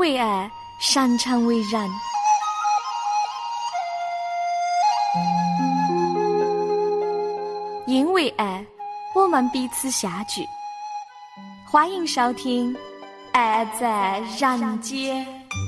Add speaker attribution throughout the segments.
Speaker 1: 为爱，擅长为人。因为爱，我们彼此相聚。欢迎收听《爱在人间》。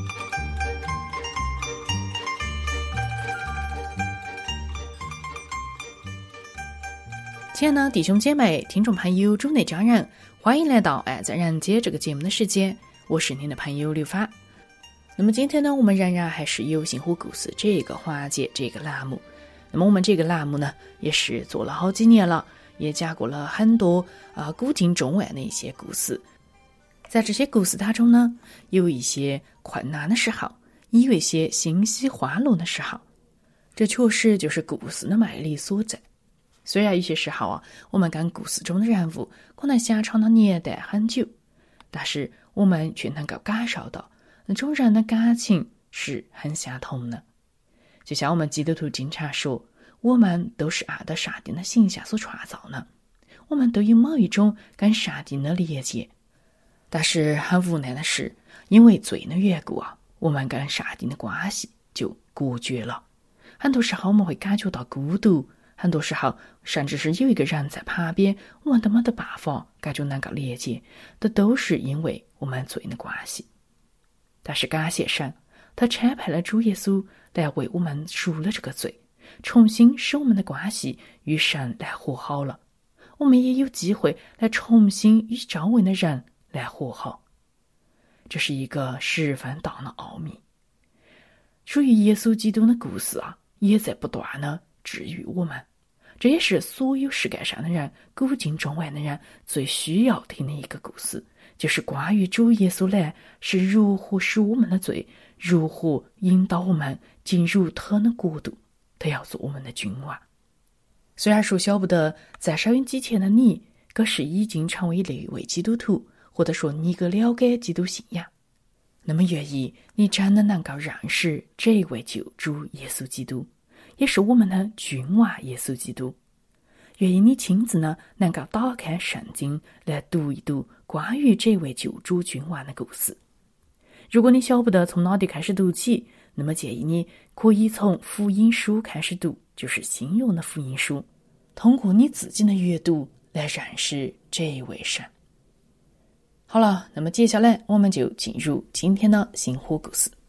Speaker 2: 亲爱的弟兄姐妹、听众朋友、主内家人，欢迎来到《爱在人间》这个节目的时间，我是您的朋友刘发。那么今天呢，我们仍然还是有星火故事这个环节这个栏目。那么我们这个栏目呢，也是做了好几年了，也讲过了很多古今中外的一些故事。在这些故事当中呢，有一些困难的时候，也有一些欣喜欢乐的时候，这确实就是故事的魅力所在。虽然有些时候我们跟故事中的人物可能相差的年代很久，但是我们却能够感受到那种人的感情是很相同的。就像我们基督徒经常说，我们都是按照上帝的形象所创造的，我们都有某一种跟上帝的连接。但是很无奈的是，因为罪的缘故我们跟上帝的关系就隔绝了。很多时候我们会感觉到孤独，很多时候甚至是有一个人在旁边，我们都没得办法感觉能够连接，这都是因为我们罪的关系。但是感谢神，他差派了主耶稣来为我们赎了这个罪，重新使我们的关系与神来和好了。我们也有机会来重新与周围的人来和好。这是一个十分大的奥秘。属于耶稣基督的故事也在不断的治愈我们。这也是所有世界上的人，古今中外的人最需要听的一个故事，就是关于主耶稣来是如何使我们的罪，如何引导我们进入他的国度，他要做我们的君王。虽然说晓不得在收音机前的你可是已经成为了一位基督徒，或者说你可了解基督信仰，那么愿意你真的能够认识这一位救主耶稣基督，也是我们的君王耶稣基督。愿意你亲自呢能够打开圣经来读一读关于这位救主君王的故事。如果你晓不得从哪里开始读起，那么建议你可以从福音书开始读，就是新约的福音书，通过你自己的阅读来认识这一位神。好了，那么接下来我们就进入今天的星火故事。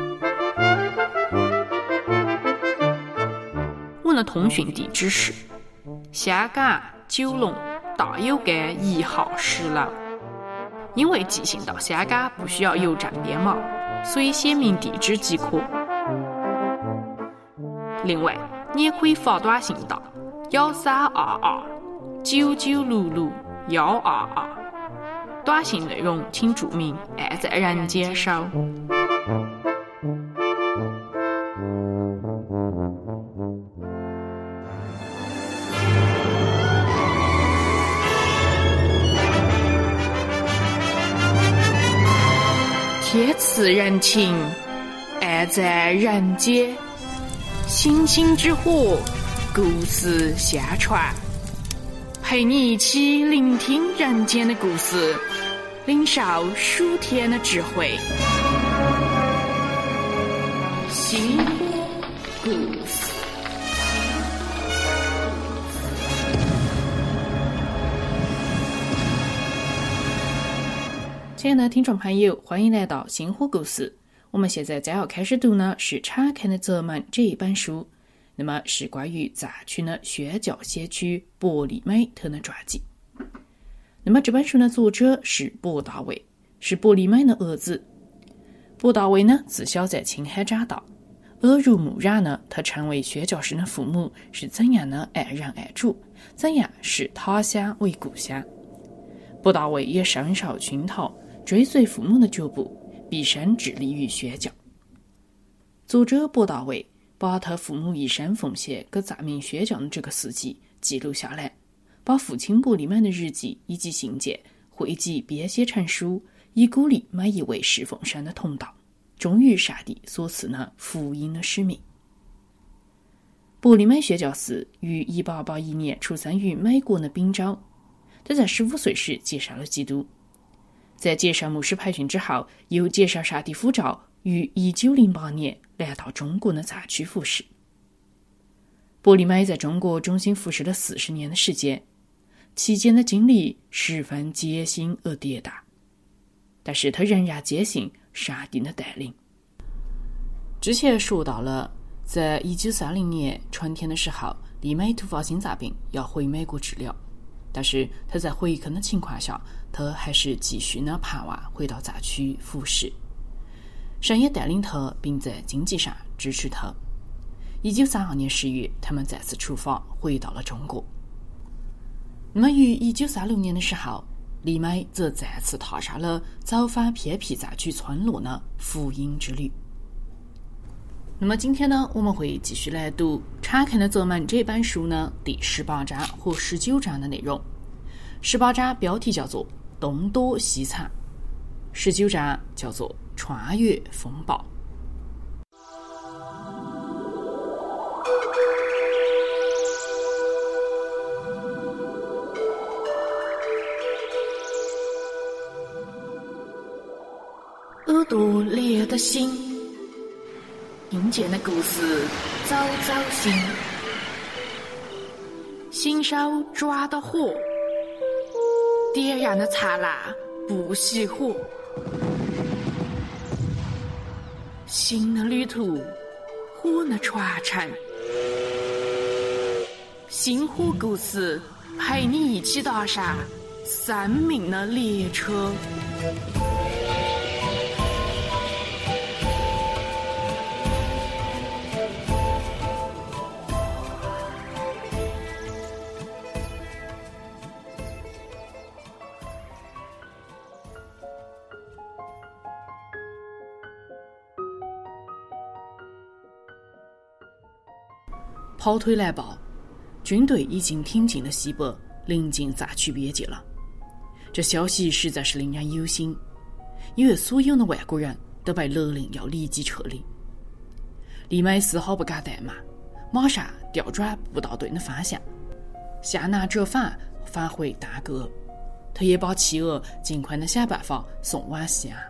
Speaker 2: 我的通讯地址是香港九龙大有街1号10楼。因为寄信到香港不需要邮政编码，所以写明地址即可。另外，你也可以发短信到132299661222，短信内容请注明“爱在人间收”。天赐人情，爱在人间，星星之火，故事相传，陪你一起聆听人间的故事，领受属天的智慧。星火故事。亲爱的听众朋友，欢迎来到星火故事。我们现在将要开始读呢是《敞开的泽门》这一本书，那么是关于赞区的宣教先驱伯利美特的传记。那么这本书的作者是伯大卫，是伯利美的儿子。伯大卫呢自小在青海长大，耳濡目染呢，他成为宣教士的父母是怎样的爱人爱主，怎样视他乡为故乡。伯大卫也深受熏陶，追随父母的脚步，毕生致力于宣教。作者伯大卫把他父母一生奉献给赞美宣教的这个事迹记录下来，把父亲伯利美的日记以及信件汇集编写成书，以鼓励每一位侍奉神的同道，忠于上帝所赐的福音的使命。伯利美宣教士于1881年出生于美国的宾州，他在15岁时接受了基督。 在接受牧师培训之后，又接受上帝呼召，于1908年来到中国的杂区服侍。波利美在中国中心服侍了40年的时间，期间的经历十分艰辛而跌宕，但是他仍然坚信上帝的带领。之前说到了，在1930年春天的时候，利美突发心脏病要回美国治疗，但是他在回坑的情况下，他还是继续的盼望回到杂区服侍。神也带领他，并在经济上支持他。1932年10月，他们再次出发回到了中国。那么于1936年的时候，利美则再次踏上了走访偏僻杂区村落的福音之旅。那么今天呢，我们会继续来读《敞开的座门》这本书呢第18章和19章的内容。18章标题叫做东躲西藏，19章叫做穿越风暴。耳朵裂的心，听见的故事早早醒，新手抓的火，点燃的灿烂不熄火。新的旅途，火的传承，星火故事陪你一起踏上生命的列车。跑腿来报，军队已经挺进了西北，临近杂区边界了。这消息实在是令人忧心，因为所有的外国人都被勒令要立即撤离。利美丝毫不敢怠慢，马上调转步道队的方向，向南折返，返回大哥。他也把妻儿尽快的想办法送往西安。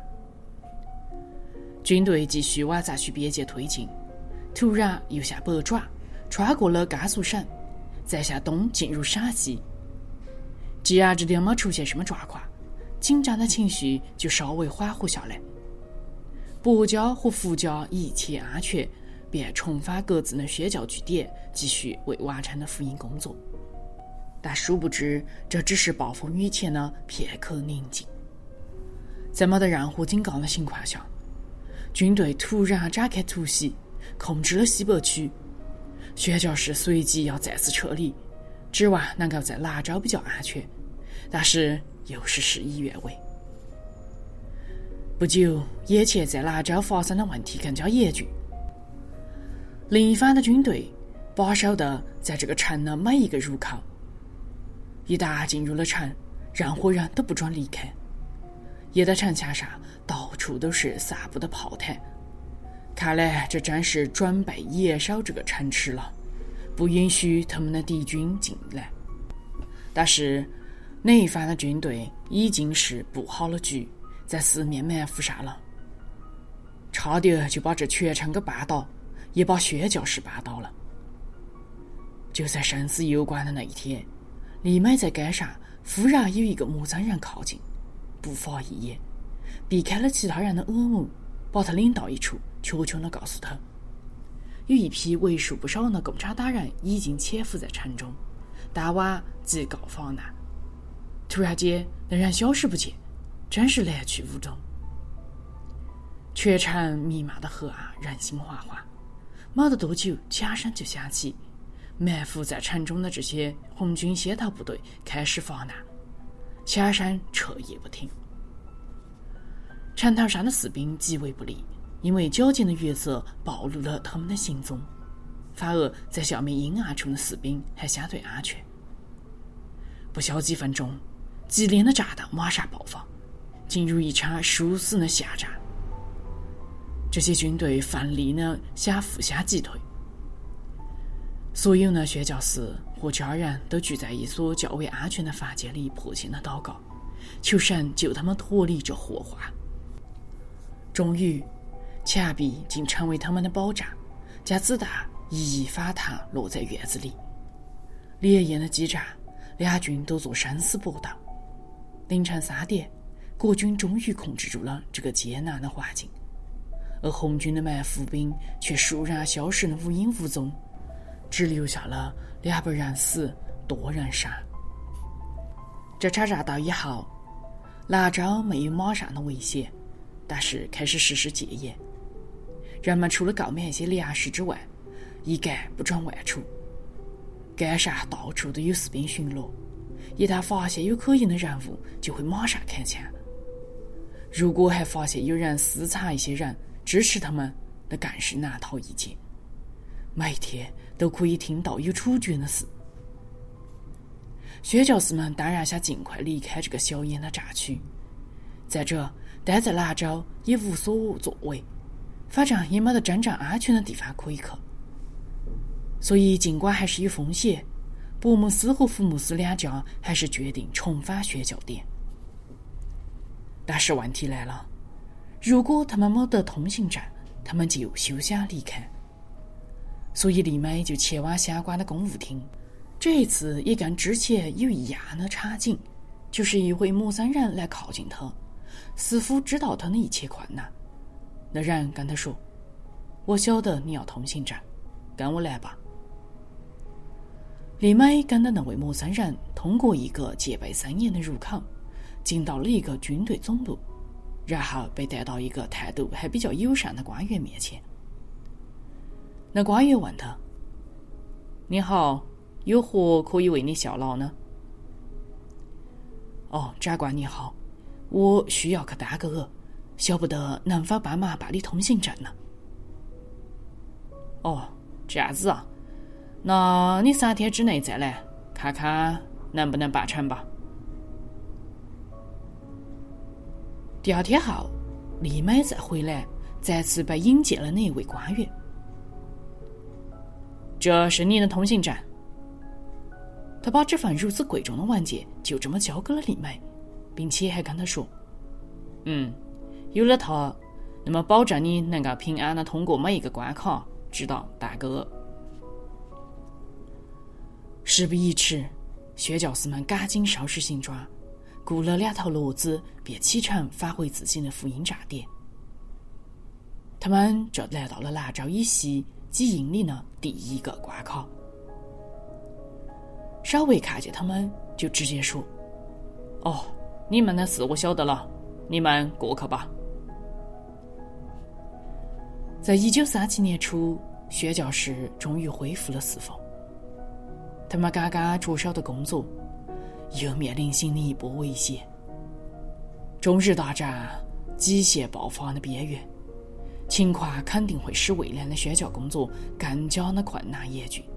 Speaker 2: 军队继续往杂区边界推进，突然又向北转，穿过了甘肃省，再向东进入陕西。既然这点没出现什么状况，紧张的情绪就稍微缓和下来。北家和福家一切安全，便重返各自的宣教据点，继续未完成的福音工作。但殊不知，这只是暴风雨前的片刻宁静。在没得任何警告的情况下，军队突然展开突袭，控制了西北区。宣教士随即要再次撤离，指望能够在兰州比较安全，但是又是事与愿违。不久，眼前在兰州发生的问题更加严峻。另一方的军队把守的在这个城的每一个入口，一旦进入了城，任何人都不准离开。也在城墙上到处都是散布的炮弹，看来这真是准备严守这个城池了，不允许他们的敌军进来。但是那一方的军队已经是布好了局，在四面埋伏上了，差点就把这全城给绊倒，也把宣教士绊倒了。就在生死攸关的那一天，利美在街上忽然有一个陌生人靠近，不发一言，避开了其他人的耳目，把他领到一处，悄悄地告诉他，有一批为数不少的共产党人已经潜伏在城中，当晚即告访难。突然间，那人消失不见，真是来去无踪。全城弥漫的黑暗，人心惶惶。没得多久，枪声就响起，埋伏在城中的这些红军先头部队开始发难，枪声彻夜不停。城头上的士兵极为不利，因为皎洁的月色暴露了他们的行踪，反而在下面阴暗处的士兵还相对安全。不消几分钟，激烈的战斗马上爆发，进入一场殊死的巷战。这些军队奋力地想互相击退。所有的宣教士和家人都聚在一所较为安全的房间里，迫切地祷告， 求神救他们脱离这祸患。终于，墙壁竟成为他们的保障，将子弹一一反弹落在院子里。连夜的激战，两军都做生死搏斗。凌晨3点，国军终于控制住了这个艰难的环境，而红军的埋伏兵却倏然消失得无影无踪，只留下了200人死，多人伤。这场战斗以后，兰州没有马上的危险，但是开始实施戒严。人们除了购买一些粮食之外，一概不准外出。街上到处都有士兵巡逻，一旦发现有可疑的人物，就会马上开枪。如果还发现有人私藏一些人支持他们，那更是难逃一劫。每天都可以听到有处决的事。宣教士们当然想尽快离开这个硝烟的战区，再者待在兰州也无所作为，反正也没得真正安全的地方可以去。所以尽管还是有风险，伯姆斯和福姆斯两家还是决定重返宣教点。但是问题来了，如果他们没得通行证，他们就休想离开。所以丽美就前往相关的公务厅，这一次也跟之前有一样的场景，就是一位陌生人来靠近他，似乎知道他的一切困难。那人跟他说：“我晓得你要通行证，跟我来吧。”丽美跟着那位陌生人通过一个戒备森严的入口，进到了一个军队总部，然后被带到一个态度还比较友善的官员面前。那官员问他：“你好，有何可以为你效劳呢？”“哦，长官你好，我需要去单个额，晓不得能否帮忙办理通行证呢？”“哦，这样子啊，那你3天之内再来，看看能不能办成吧。”第2天后，丽美再回来，再次被引荐了那一位官员。“这是你的通行证。”他把这份如此贵重的文件就这么交给了丽美，并且还跟她说：“有了它，那么保证你能够平安的通过每一个关卡，直到大哥。”事不宜迟，宣教士们赶紧收拾行装，雇了2头骡子，便启程返回自己的福音站点。他们这来到了兰州以西几英里的第一个关卡。守卫看见他们，就直接说：“哦，你们的事我晓得了，你们过去吧。”在1937年初，宣教士终于恢复了侍奉。他们刚刚着手的工作，又面临新的一波危险。中日大战极限爆发的边缘，情况肯定会使未来的宣教工作更加的困难严峻。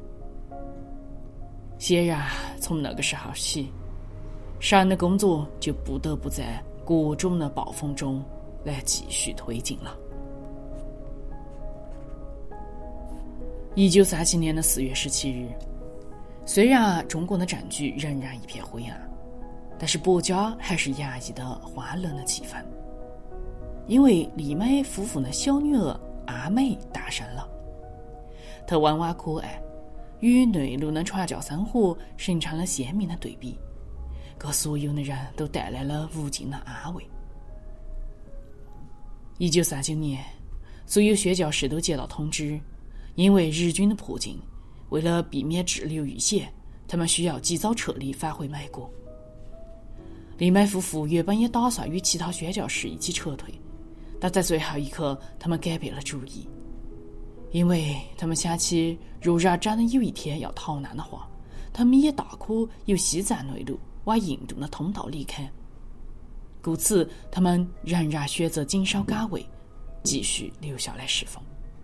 Speaker 2: 显然，从那个时候起，神的工作就不得不在各种的暴风中来继续推进了。1937年4月17日，虽然中国的政局仍然一片灰暗，但是国家还是洋溢的欢乐的气氛，因为丽美夫妇的小女儿阿美诞生了。她温婉可爱，与内陆的传教生活形成了鲜明的对比，给所有的人都带来了无尽的安慰。1939年，所有宣教士都接到通知，因为日军的迫近，为了避免滞留遇险，他们需要及早撤离返回美国。丽美夫妇原本也打算与其他宣教士一起撤退，但在最后一刻，他们改变了主意，因为他们想起，若然真的有一天要逃难的话，他们也大可由西藏内陆往印度的通道离开。故此，他们仍然选择紧守岗位，继续留下来侍奉。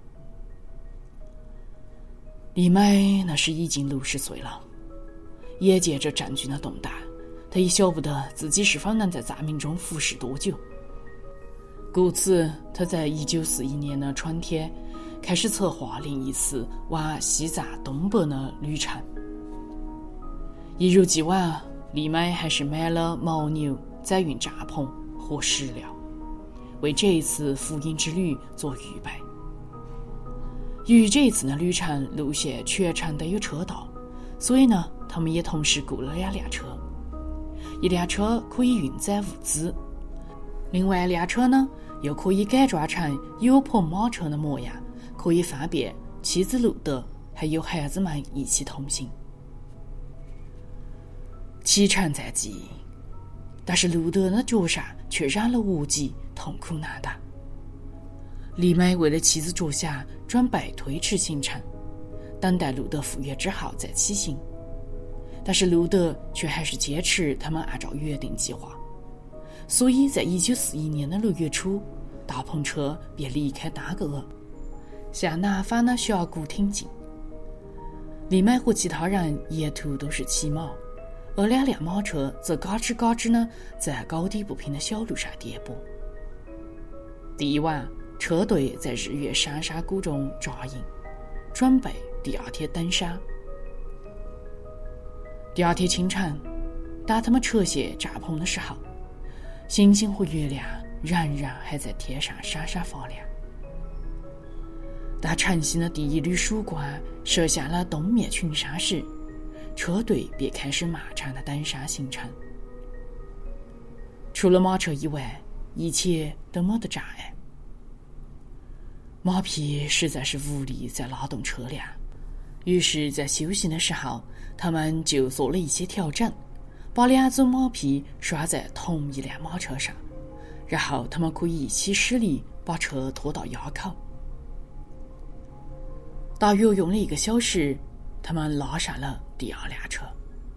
Speaker 2: 丽美那时已经60岁了，眼见着战局的动荡，她也晓不得自己是否能在藏民中服侍多久。故此，她在1941年的春天开始策划另一次往西藏东北的旅程。一如既往，丽美还是买了牦牛、 载运帐篷和食料，为这一次福音之旅做预备。由于这一次的旅程路线全程都有车道，所以呢，他们也同时雇了2辆车，一辆车可以运载物资，另外1辆车呢又可以改装成有棚马车的模样，可以方便妻子路德还有孩子们一起同行。启程在即，但是路德的脚上却染了恶疾，痛苦难当。丽美为了妻子着想，准备推迟行程，等待路德复原之后再起行。但是路德却还是坚持他们按照原定计划，所以在1941年的6月初，大篷车便离开达格尔，向南方的峡谷挺进。丽美和其他人沿途都是骑马，而2辆马车则嘎吱嘎吱呢在高低不平的小路上颠簸。第一晚，车队在日月山山谷中扎营，准备第2天登山。第2天清晨，当他们撤卸帐篷的时候，星星和月亮仍然还在天上闪闪发亮。当晨星的第一缕曙光射向了东面群山时，车队便开始漫长的登山行程。除了马车以外，一切都没得障碍。马匹实在是无力再拉动车辆，于是在休息的时候，他们就做了一些调整，把2组马匹拴在同一辆马车上，然后他们可以一起施力把车拖到垭口。大约用了1个小时，他们拉上了第2辆车。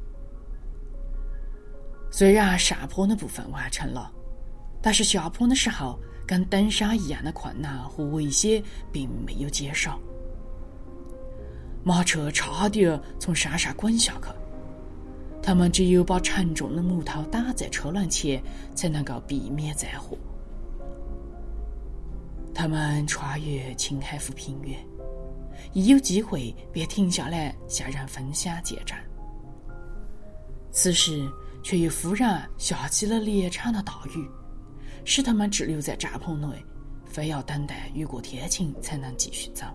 Speaker 2: 虽然上坡的部分完成了，但是下坡的时候，跟登山一样的困难和危险并没有减少。马车差点从山上滚下去，他们只有把沉重的木头打在车轮前，才能够避免灾祸。他们穿越青海湖平原，一有机会便停下来向人分享见证。此时却又忽然下起了连场的大雨，使他们滞留在帐篷内，非要等待雨过天晴才能继续走。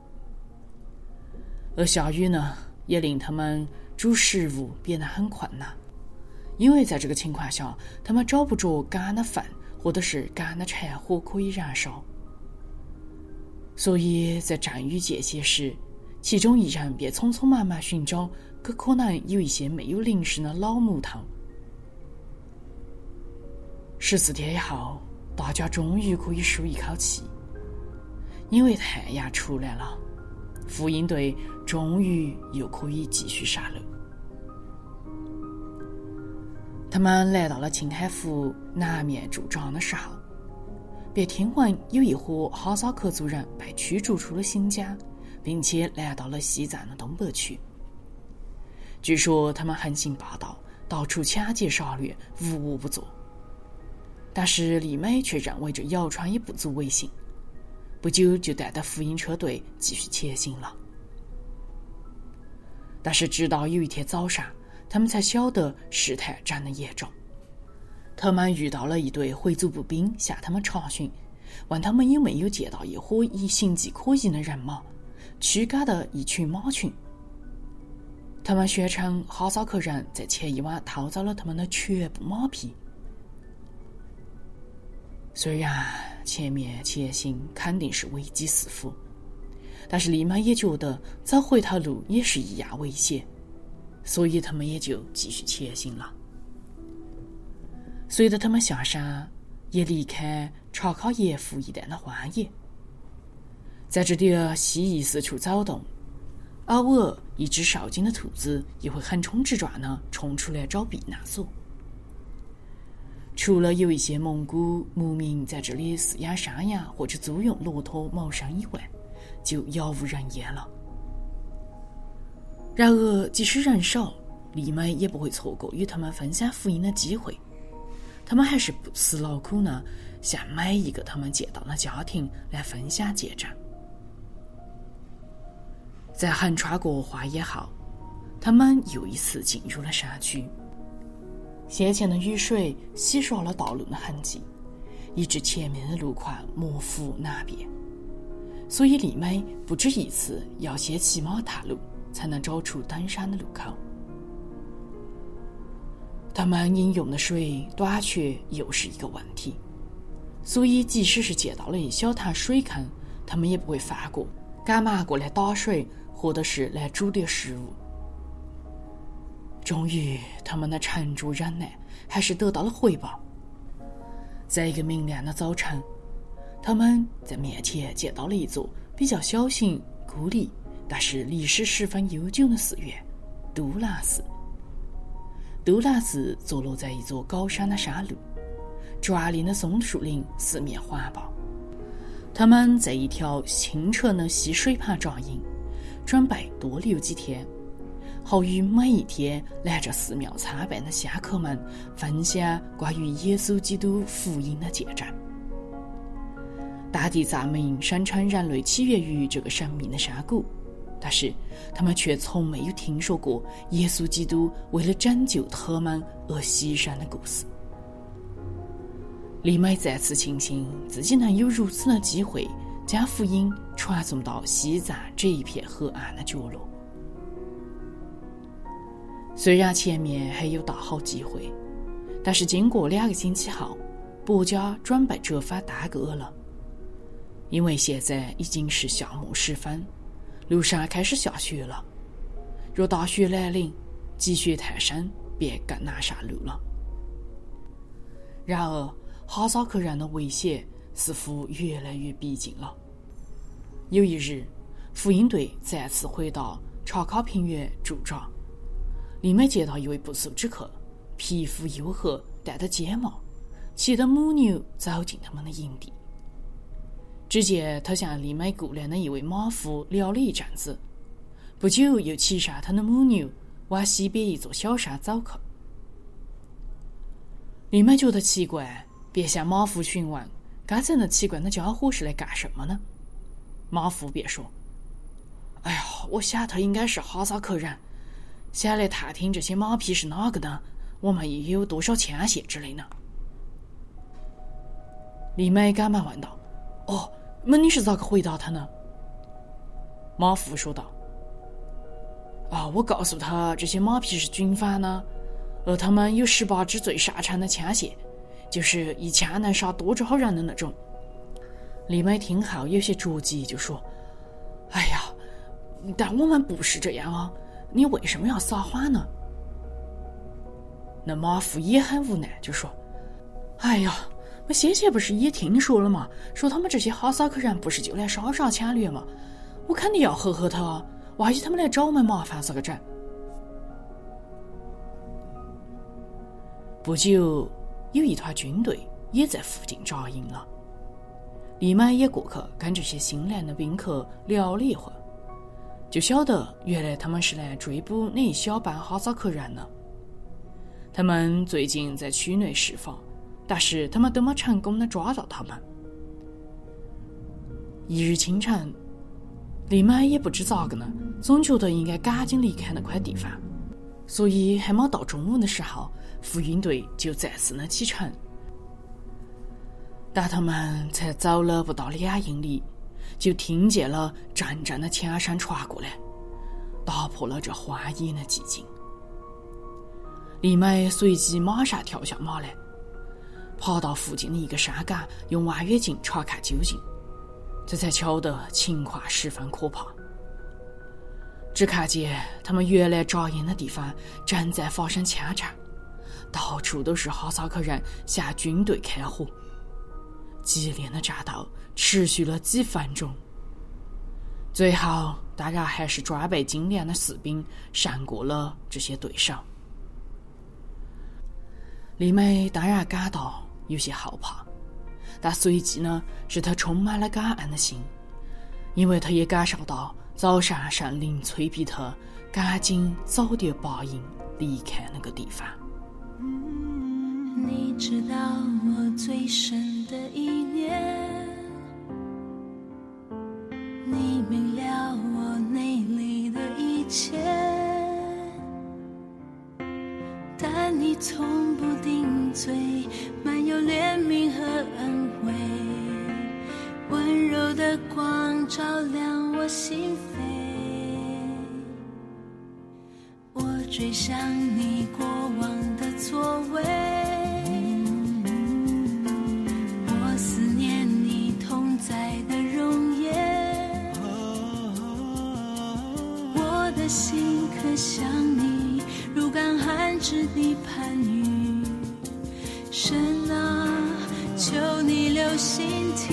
Speaker 2: 而下雨呢，也令他们煮食物变得很困难，因为在这个情况下，他们找不着干的饭或者是干的柴火可以燃烧。所以在阵雨间歇时，其中一人便匆匆忙忙寻找可能有一些没有淋湿的老木头。14天以后，大家终于可以舒一口气，因为太阳出来了，福音队终于又可以继续上路。他们来到了青海湖南面驻扎的时候，便听闻有一伙哈萨克族人被驱逐出了新疆，并且来到了西藏的东北区。据说他们横行霸道，到处抢劫杀掠，无恶不作。但是丽美却认为这谣传也不足为信，不久就带着福音车队继续前行了。但是直到有一天早上，他们才晓得事态真的严重。他们遇到了一队回族步兵向他们查询，问他们有没有见到一伙形迹可疑的人马，驱赶的一群马群。他们宣称哈萨克人在前一晚偷走了他们的全部马匹。虽然前面前行肯定是危机四伏，但是丽美也觉得走回头路也是一样危险，所以他们也就继续前行了。随着他们下山，也离开查卡耶夫一带的荒野，在这里蜥蜴四处走动，偶尔一只受惊的兔子也会横冲直撞地冲出来找避难所。除了有一些蒙古牧民在这里饲养山羊或者租用骆驼谋生以外，就杳无人烟了。然而即使人少，丽美也不会错过与他们分享福音的机会，他们还是不辞劳苦呢，向每一个他们见到的家庭来分享见证。在横穿过荒野后，他们又一次进入了山区。 先前的雨水洗刷了道路的痕迹，以致前面的路况模糊难辨。所以丽美不止一次要先骑马探路，才能找出登山的路口。他们饮用的水短缺又是一个问题，所以即使是见到了一小滩水坑，他们也不会放过，赶忙过来打水，或者是来煮点食物。终于，他们的沉着忍耐还是得到了回报。在一个明亮的早晨，他们在面前见到了一座比较小型、孤立，但是历史十分悠久的寺院——都兰寺。都兰寺坐落在一座高山的山路，壮丽的松树林四面环抱。他们在一条清澈的溪水旁扎营，准备多留几天，好与每一天来这寺庙参拜的香客们分享关于耶稣基督福音的见证。大地藏民声称人类起源于这个神秘的山谷，但是他们却从没有听说过耶稣基督为了拯救他们而牺牲的故事。丽美再次庆幸自己能有如此的机会将福音传送到西藏这一片黑暗的角落。虽然前面还有大好机会，但是经过2个星期后，伯家准备折返丹格了。因为现在已经是夏末时分，路上开始下雪了。若大雪来临，积雪太深，便更难上路了。然而，哈萨克人的危险似乎越来越逼近了。有一日，福音队再次回到查卡平原驻扎。丽美见到一位不速之客，皮肤黝黑，戴着尖帽，骑着母牛走进他们的营地。只见他向丽美雇来的一位马夫聊了一阵子，不久又骑上他的母牛往西边一座小山走去。丽美觉得奇怪，便向马夫询问刚才那奇怪的家伙是来干什么呢？马夫便说：“哎呀，我想他应该是哈萨克人，想来探听这些马匹是哪个的，我们也有多少枪械之类的。”丽美赶忙问道：“哦，那你是咋个回答他呢？”马夫说道：“我告诉他这些马匹是军方呢，而他们有18支最擅长的枪械，就是一枪能杀多少人的那种。”丽美听后有些着急，就说：“哎呀，但我们不是这样啊，你为什么要撒谎呢？”那马夫也很无奈，就说：“哎呀，我先前不是也听说了吗？说他们这些哈萨克人不是就来杀杀抢掠吗？我肯定要吓吓他啊，万一他们来找我们麻烦咋个整？”不久，有一团军队也在附近扎营了。丽美也过去跟这些新来的宾客聊了一会儿，就晓得原来他们是来追捕那一小班哈萨克人呢。他们最近在区内释放，但是他们都没成功的抓到他们。一日清晨，丽美也不知咋个呢，总觉得应该赶紧离开那块地方，所以还没到中午的时候，福音队就再次的启程。但他们才走了不到2英里，就听见了阵阵的枪声传过来，打破了这荒野的寂静。丽美随即马上跳下马来，爬到附近的一个山岗，用望远镜查看究竟，这才瞧得情况十分可怕。只看见他们原来扎营的地方正在发生枪战，到处都是哈萨克人向军队开火。激烈的战斗持续了几分钟，最后当然还是装备精良的士兵胜过了这些对手。丽美当然感到有些害怕，但随即呢，使她充满了感恩的心，因为她也感受到早上圣灵催逼她赶紧早点拔营离开那个地方。
Speaker 3: 你知道我最深的意念，你明了我内里的一切，当但你从不顶嘴，满有怜悯和恩惠，温柔的光照亮我心扉。我追想你过往的座位，我思念你同在的容颜，我的心可想你如干旱之地盼雨。神啊，求你留心听，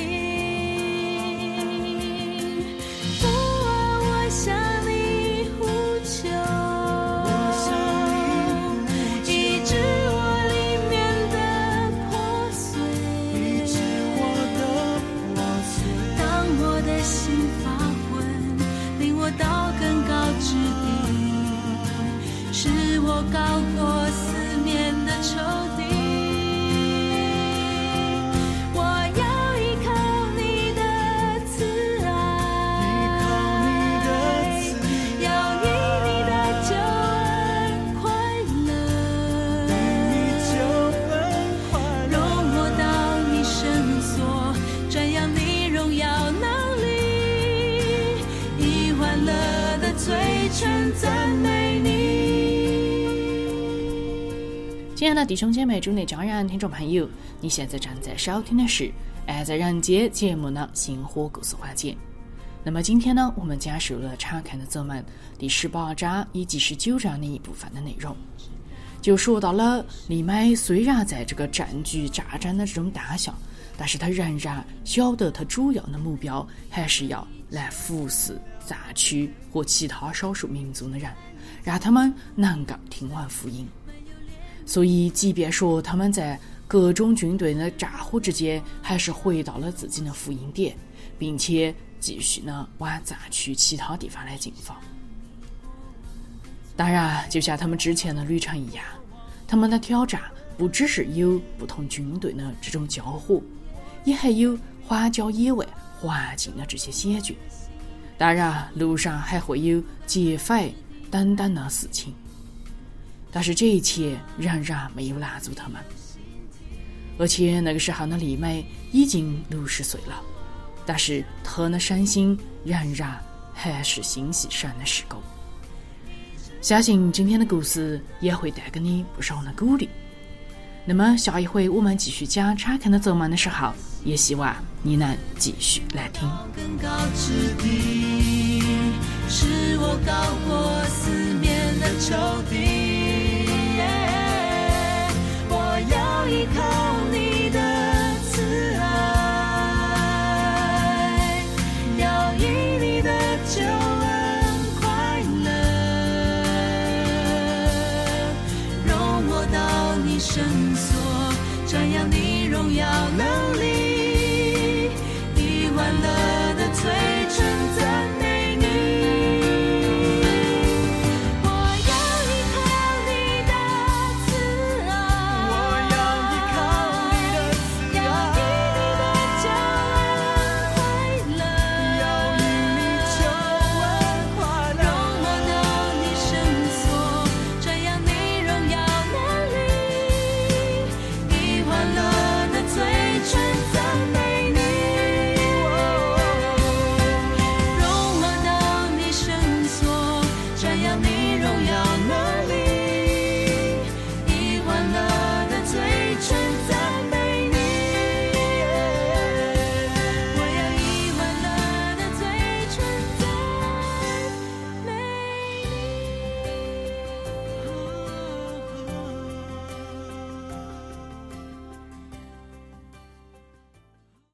Speaker 3: 父啊，我向你呼求，医治我里面的破碎，当我的心发昏，领我到更高之地，使我高过四面的仇敌。
Speaker 2: 亲爱的弟兄姐妹、主内家人、听众朋友，你现在正在收听的是《爱在人间》节目的星火故事环节。那么今天呢，我们讲述了查看的奏们第18章以及19章的一部分的内容，就说到了利美虽然在这个占据炸战的这种大小，但是他仍然晓得他主要的目标还是要来服侍灾区和其他少数民族的人，让他们能够听完福音。所以即便说他们在各种军队的战火之间还是回到了自己的福音点，并且继续呢往灾区其他地方来进发。当然就像他们之前的旅程一样，他们的挑战不只是有不同军队的这种交火，也还有荒郊野外环境的这些险峻，当然路上还会有劫匪等等的事情。但是这一切仍然没有拦住他们，而且那个时候的利美已经60岁了，但是他的身心仍然还是心系神的事工。相信今天的故事也会带给你不少的鼓励。那么下一回我们继续讲查看的奏们的时候，也希望你能继续来听。
Speaker 3: 更高之地，使我高过四面的仇敌。我要依靠你的慈爱，要以你的救恩快乐，容我到你圣所，瞻仰你荣耀能力。